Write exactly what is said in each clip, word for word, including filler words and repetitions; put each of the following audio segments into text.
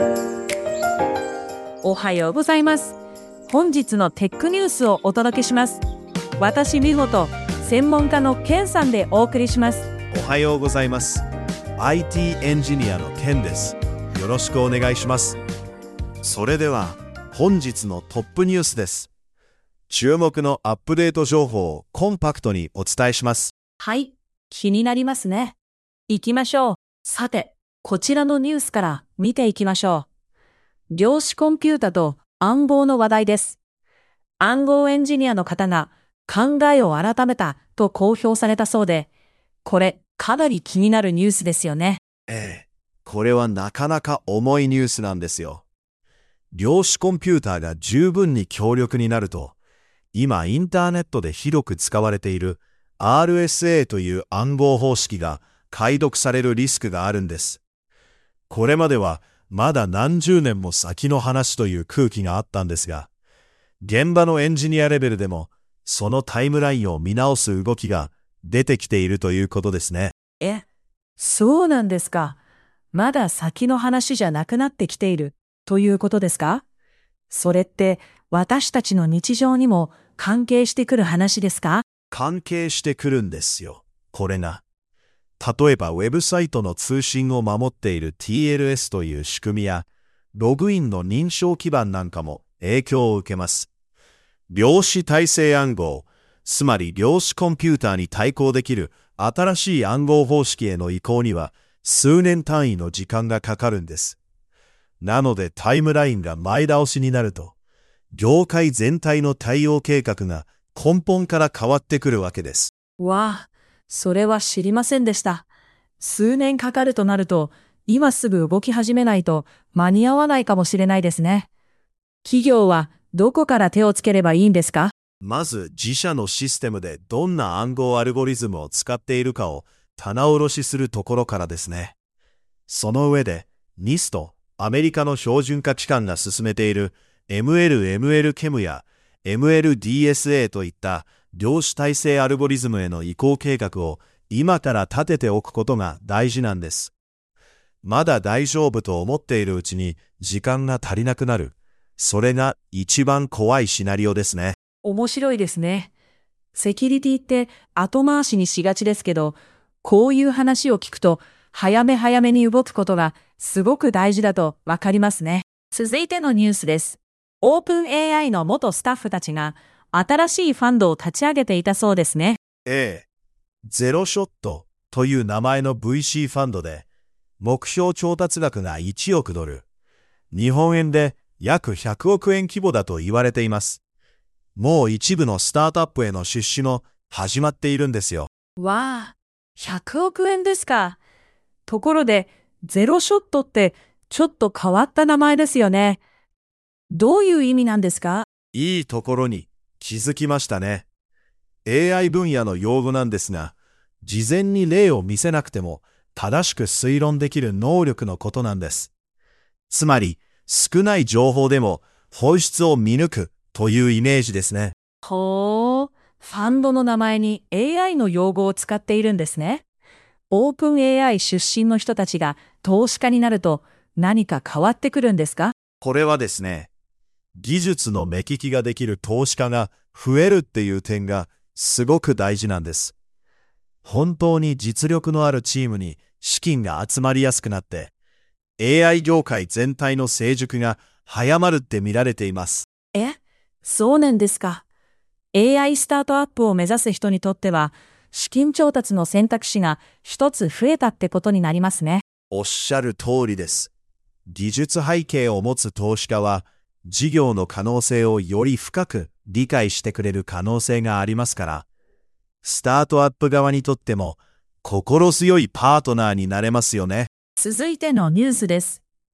おはようございます。本日のテックニュースをお届けします。私、美穂と専門家のケンさんでお送りします。 おはようございます。アイティー エンジニアのケンです。よろしくお願いします。それでは本日のトップニュースです。注目のアップデート情報をコンパクトにお伝えします。 はい、気になりますね。行きましょう。さて、こちらのニュースから見ていきましょう。量子コンピュータと暗号の話題です。暗号エンジニアの方が考えを改めたと公表されたそうで、これかなり気になるニュースですよね。 ええ、これはなかなか重いニュースなんですよ。量子コンピューターが十分に強力になると、今インターネットで広く使われている アールエスエー という暗号方式が解読されるリスクがあるんです。これまではまだ何十年も先の話という空気があったんですが、現場のエンジニアレベルでもそのタイムラインを見直す動きが出てきているということですね。 え、そうなんですか。まだ先の話じゃなくなってきているということですか？それって私たちの日常にも関係してくる話ですか？ 関係してくるんですよ、これが。例えばウェブサイトの通信を守っている ティーエルエス という仕組みや、ログインの認証基盤なんかも影響を受けます。量子体制暗号、つまり量子コンピューターに対抗できる新しい暗号方式への移行には数年単位の時間がかかるんです。なのでタイムラインが前倒しになると、業界全体の対応計画が根本から変わってくるわけです。 わあ、それは知りませんでした。数年かかるとなると、今すぐ動き始めないと間に合わないかもしれないですね。企業はどこから手をつければいいんですか？ まず自社のシステムでどんな暗号アルゴリズムを使っているかを棚卸しするところからですね。その上で ニスト、アメリカの標準化機関が進めている エムエルエムエル ケムや エムエルディーエスエー といった量子体制アルゴリズムへの移行計画を今から立てておくことが大事なんです。まだ大丈夫と思っているうちに時間が足りなくなる。それが一番怖いシナリオですね。 面白いですね。セキュリティって後回しにしがちですけど、こういう話を聞くと早め早めに動くことがすごく大事だとわかりますね。続いてのニュースです。オープン エーアイ の元スタッフたちが新しいファンドを立ち上げていたそうですね。 ええ、ゼロショットという名前の ブイシー ファンドで、目標調達額がいちおくドル、日本円で約ひゃくおくえん規模だと言われています。もう一部のスタートアップへの出資も始まっているんですよ。 わあ、ひゃくおくえんですか。ところで、ゼロショットってちょっと変わった名前ですよね。どういう意味なんですか？ いいところに気づきましたね。エーアイ 分野の用語なんですが、事前に例を見せなくても正しく推論できる能力のことなんです。つまり、少ない情報でも本質を見抜くというイメージですね。 ほう、ファンドの名前に エーアイ の用語を使っているんですね。オープン エーアイ 出身の人たちが投資家になると何か変わってくるんですか？ これはですね、技術の目利きができる投資家が増えるっていう点がすごく大事なんです。本当に実力のあるチームに資金が集まりやすくなって、エーアイ 業界全体の成熟が早まるって見られています。 え、そうなんですか。エーアイ スタートアップを目指す人にとっては、資金調達の選択肢が一つ増えたってことになりますね。 おっしゃる通りです。技術背景を持つ投資家は、事業の可能性をより深く理解してくれる可能性がありますから、スタートアップ側にとっても心強いパートナーになれますよね。 続いてのニュースです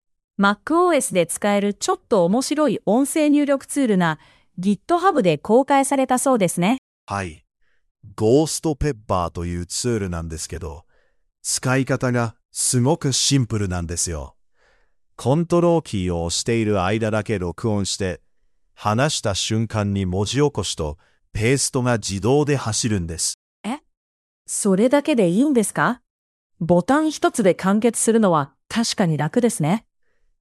。MacOS で使えるちょっと面白い音声入力ツールが GitHub で公開されたそうですね。 はい。ゴーストペッパーというツールなんですけど、使い方がすごくシンプルなんですよ。コントローキーを押している間だけ録音して、話した瞬間に文字起こしとペーストが自動で走るんです。 え、それだけでいいんですか？ボタン一つで完結するのは確かに楽ですね。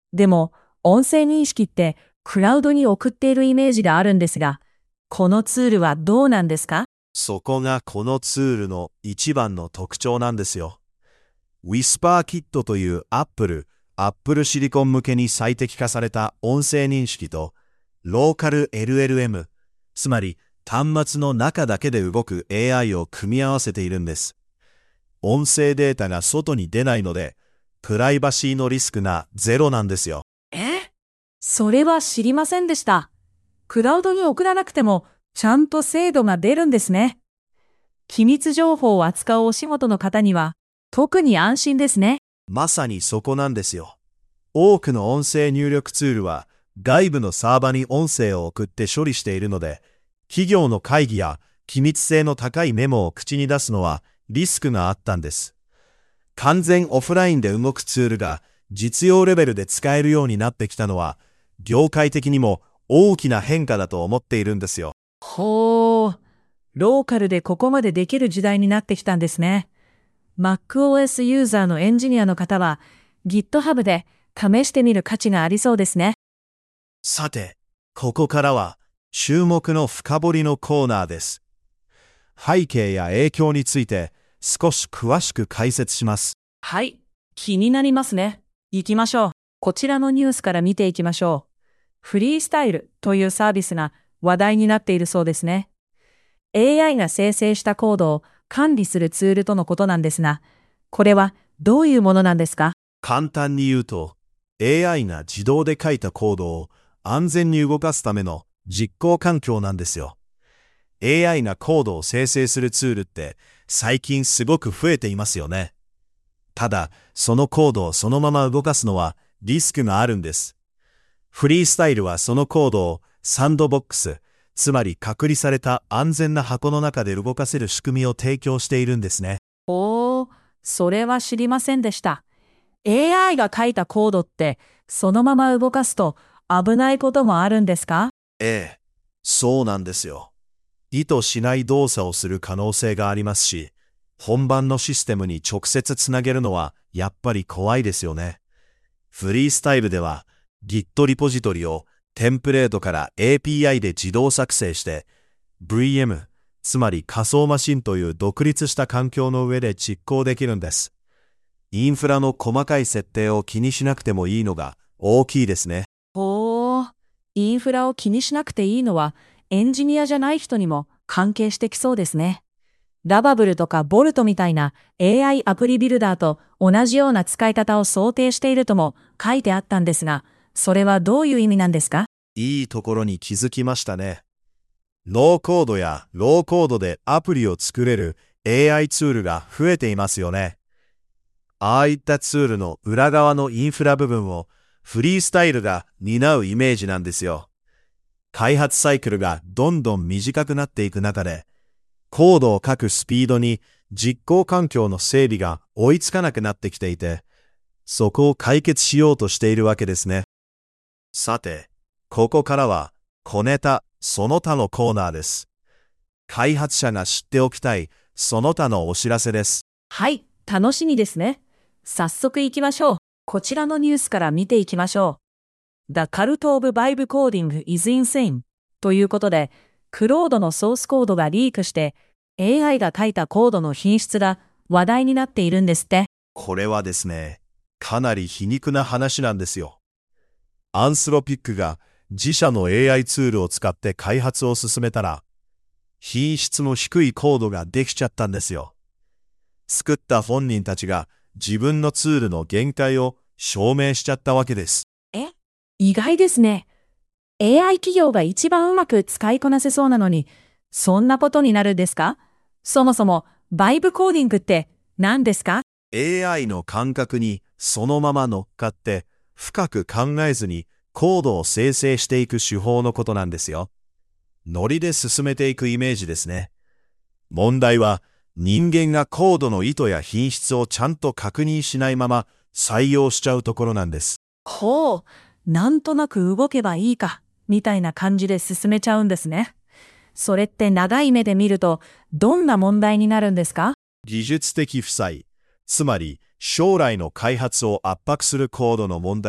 でも、音声認識ってクラウドに送っているイメージがあるんですが、このツールはどうなんですか？ そこがこのツールの一番の特徴なんですよ。WhisperKit という Apple、Apple シリコン向けに最適化された音声認識と、ローカル エルエルエム、つまり端末の中だけで動く エーアイ を組み合わせているんです。音声データが外に出ないので、プライバシーのリスクがゼロなんですよ。 え？それは知りませんでした。クラウドに送らなくても、ちゃんと精度が出るんですね。機密情報を扱うお仕事の方には、特に安心ですね。 まさにそこなんですよ。多くの音声入力ツールは外部のサーバに音声を送って処理しているので、企業の会議や機密性の高いメモを口に出すのはリスクがあったんです。完全オフラインで動くツールが実用レベルで使えるようになってきたのは、業界的にも大きな変化だと思っているんですよ。 ほー、ローカルでここまでできる時代になってきたんですね。MacOS ユーザーのエンジニアの方は GitHub で試してみる価値がありそうですね。 さて、ここからは注目の深掘りのコーナーです。背景や影響について少し詳しく解説します。 はい、気になりますね。行きましょう。こちらのニュースから見ていきましょう。フリースタイルというサービスが話題になっているそうですね。エーアイ が生成したコードを管理するツールとのことなんですが、これはどういうものなんですか？ 簡単に言うと、エーアイ が自動で書いたコードを安全に動かすための実行環境なんですよ。エーアイ がコードを生成するツールって最近すごく増えていますよね。ただ、そのコードをそのまま動かすのはリスクがあるんです。フリースタイルはそのコードをサンドボックス、つまり隔離された安全な箱の中で動かせる仕組みを提供しているんですね。 おー、それは知りませんでした。エーアイ が書いたコードってそのまま動かすと危ないこともあるんですか？ ええ、そうなんですよ。意図しない動作をする可能性がありますし、本番のシステムに直接つなげるのはやっぱり怖いですよね。フリースタイルでは Git リポジトリをテンプレートから エーピーアイ で自動作成して ブイエム、つまり仮想マシンという独立した環境の上で実行できるんです。インフラの細かい設定を気にしなくてもいいのが大きいですね。 ほー、インフラを気にしなくていいのはエンジニアじゃない人にも関係してきそうですね。ラバブルとかボルトみたいな エーアイ アプリビルダーと同じような使い方を想定しているとも書いてあったんですが、それはどういう意味なんですか？ いいところに気づきましたね。ノーコードやローコードでアプリを作れる エーアイ ツールが増えていますよね。ああいったツールの裏側のインフラ部分をフリースタイルが担うイメージなんですよ。開発サイクルがどんどん短くなっていく中で、コードを書くスピードに実行環境の整備が追いつかなくなってきていて、そこを解決しようとしているわけですね。さて、ここからは小ネタその他のコーナーです。開発者が知っておきたいその他のお知らせです。 はい、楽しみですね。早速行きましょう。こちらのニュースから見ていきましょう。The Cult of Vibe Coding is Insane ということで、クロードのソースコードがリークして、エーアイ が書いたコードの品質が話題になっているんですって。 これはですね、かなり皮肉な話なんですよ。アンスロピックが自社の エーアイ ツールを使って開発を進めたら、品質の低いコードができちゃったんですよ。作った本人たちが自分のツールの限界を証明しちゃったわけです。 え？意外ですね。エーアイ 企業が一番うまく使いこなせそうなのに、そんなことになるんですか？そもそも、バイブコーディングって何ですか？ エーアイ の感覚にそのまま乗っかって深く考えずにコードを生成していく手法のことなんですよ。ノリで進めていくイメージですね。問題は人間がコードの意図や品質をちゃんと確認しないまま採用しちゃうところなんです。 ほう、なんとなく動けばいいか、みたいな感じで進めちゃうんですね。それって長い目で見るとどんな問題になるんですか？ 技術的負債、つまり将来の開発を圧迫するコードの問題が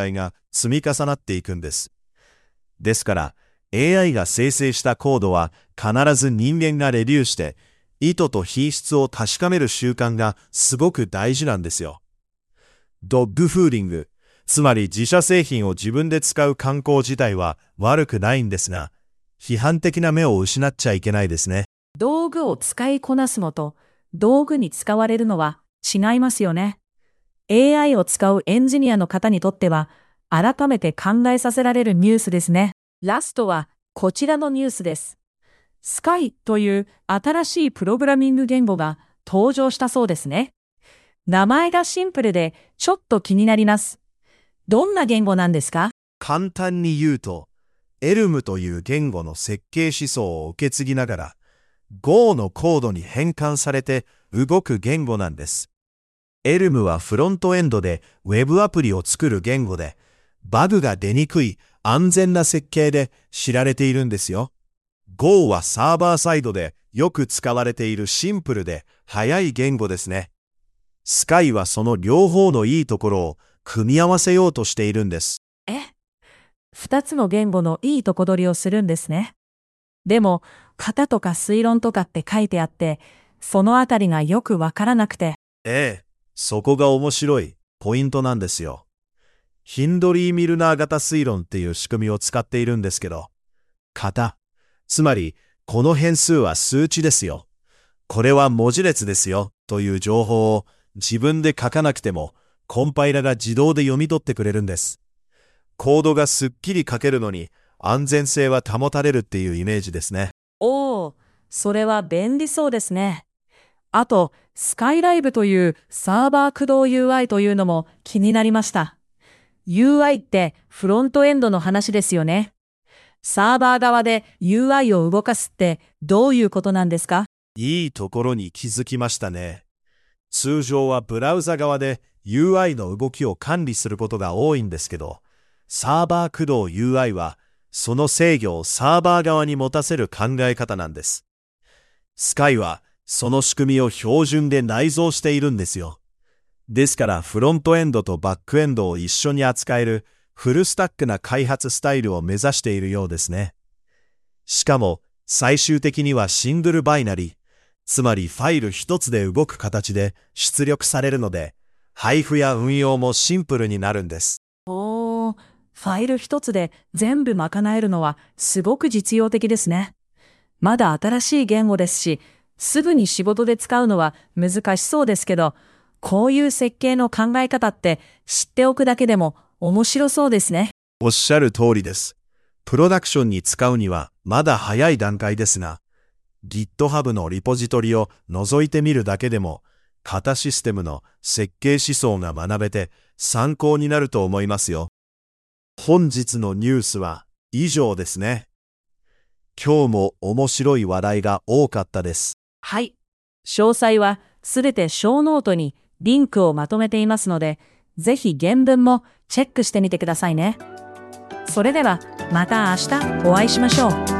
積み重なっていくんです。ですから、エーアイ が生成したコードは必ず人間がレビューして、意図と品質を確かめる習慣がすごく大事なんですよ。ドッグフーディング、つまり自社製品を自分で使う観光自体は悪くないんですが、批判的な目を失っちゃいけないですね。 道具を使いこなすのと、道具に使われるのは違いますよね。エーアイ を使うエンジニアの方にとっては、改めて考えさせられるニュースですね。ラストはこちらのニュースです。スカイという新しいプログラミング言語が登場したそうですね。名前がシンプルでちょっと気になります。どんな言語なんですか？ 簡単に言うと、エルムという言語の設計思想を受け継ぎながら、Go のコードに変換されて動く言語なんです。エルムはフロントエンドでウェブアプリを作る言語で、バグが出にくい安全な設計で知られているんですよ。Go はサーバーサイドでよく使われているシンプルで速い言語ですね。Sky はその両方のいいところを組み合わせようとしているんです。 え、二つの言語のいいとこ取りをするんですね。でも、型とか推論とかって書いてあって、そのあたりがよくわからなくて。 ええ、そこが面白いポイントなんですよ。ヒンドリー・ミルナー型推論っていう仕組みを使っているんですけど、型、つまりこの変数は数値ですよ。これは文字列ですよという情報を自分で書かなくてもコンパイラが自動で読み取ってくれるんです。コードがすっきり書けるのに安全性は保たれるっていうイメージですね。 おー、それは便利そうですね。あと、スカイライブというサーバー駆動 ユーアイ というのも気になりました。ユーアイ ってフロントエンドの話ですよね。サーバー側で ユーアイ を動かすってどういうことなんですか？ いいところに気づきましたね。通常はブラウザ側で ユーアイ の動きを管理することが多いんですけど、サーバー駆動 ユーアイ はその制御をサーバー側に持たせる考え方なんです。Sky はその仕組みを標準で内蔵しているんですよ。ですからフロントエンドとバックエンドを一緒に扱えるフルスタックな開発スタイルを目指しているようですね。しかも最終的にはシングルバイナリー、つまりファイル一つで動く形で出力されるので、配布や運用もシンプルになるんです。 おー、ファイル一つで全部賄えるのはすごく実用的ですね。まだ新しい言語ですし、すぐに仕事で使うのは難しそうですけど、こういう設計の考え方って知っておくだけでも面白そうですね。 おっしゃる通りです。プロダクションに使うにはまだ早い段階ですが、GitHub のリポジトリを覗いてみるだけでも、型システムの設計思想が学べて参考になると思いますよ。本日のニュースは以上ですね。今日も面白い話題が多かったです。 はい。詳細はすべて小ノートにリンクをまとめていますので、ぜひ原文もチェックしてみてくださいね。それではまた明日お会いしましょう。